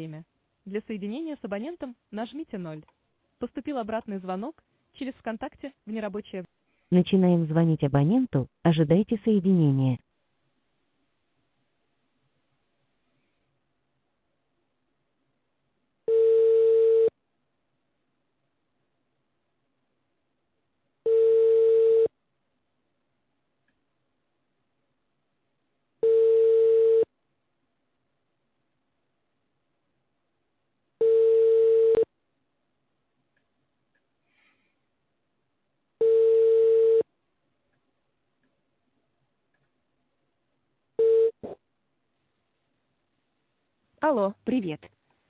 время. Для соединения с абонентом нажмите 0. Поступил обратный звонок через ВКонтакте в нерабочее. Начинаем звонить абоненту, ожидайте соединения. Алло, привет.